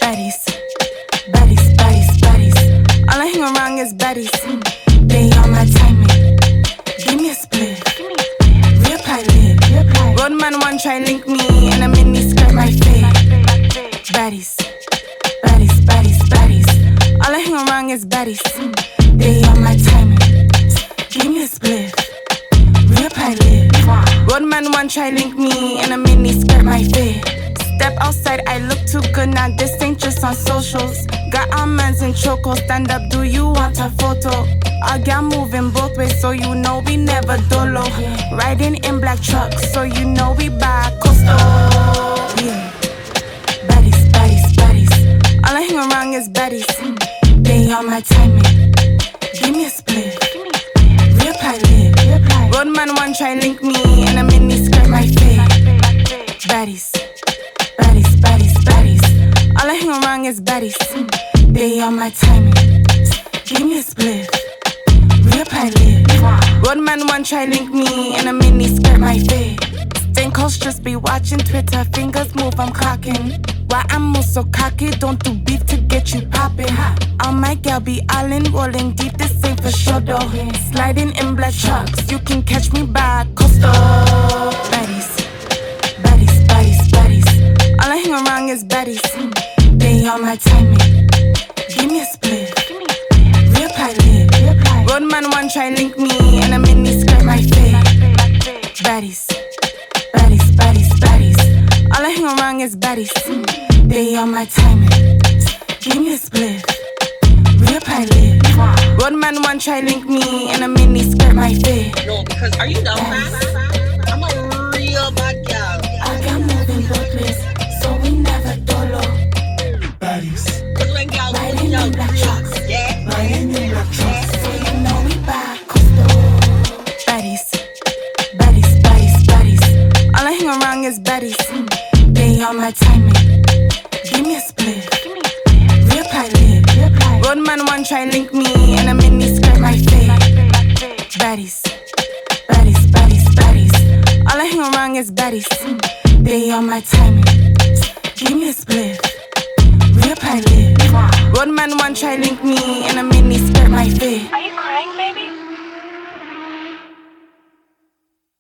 Baddies, baddies, baddies, baddies. All I hang around is baddies. They on my timing. Give me a split. Real pilot. Road man one try link me in a mini skirt my face. Baddies, baddies, baddies, baddies. All I hang around is baddies. They on my timing. Give me a split. Real pilot. Road man one try link me in a mini skirt my face. Step outside, I look too good, now this ain't just on socials. Got our mans in choco, stand up, do you want a photo? Our gal moving both ways, so you know we never dolo. Riding in black trucks, so you know we buy coastal. Yeah, baddies, baddies, baddies. All I hang around is baddies. They on my timing. Give me a split. Real pilot. Road man one try link me in a mini skirt my face. Baddies. Baddies, baddies, baddies. All I hang around is baddies. They on my timing. Give me a split. Real pilot. Road man one try link me in a mini skirt my face. Staying close, just be watching Twitter. Fingers move, I'm clocking. Why I'm move so cocky? Don't do beef to get you popping. All my gal be island rolling deep. This ain't for sure though. Sliding in black trucks. You can catch me by coastal. Baddies. Baddies, baddies, baddies. All I hang around is baddies. They on my timing. Give me a split. Real pilot. Road man one try link me in a mini skirt my face. Baddies, baddies, baddies, baddies. All I hang around is baddies. They on my timing. Give me a split. Real pilot. Road man one try link me in a mini skirt my face. No, because are you dumb, man? I'm a real bad girl. I got moving both ways, so we never dolo. Baddies, Cause when girls Riding in black trucks, yeah, riding in black trucks. so you know we buy coastal. Baddies, baddies, baddies, baddies. All I hang around is baddies. They on my timing. Give me a split. Real pilot. Road man one try link me in a mini skirt my face. Baddies, baddies, baddies, baddies. All I hang around is baddies. They on my timing. Give me a split. Real pilot. Road man one try link me in a mini skirt my face. Are you crying, baby?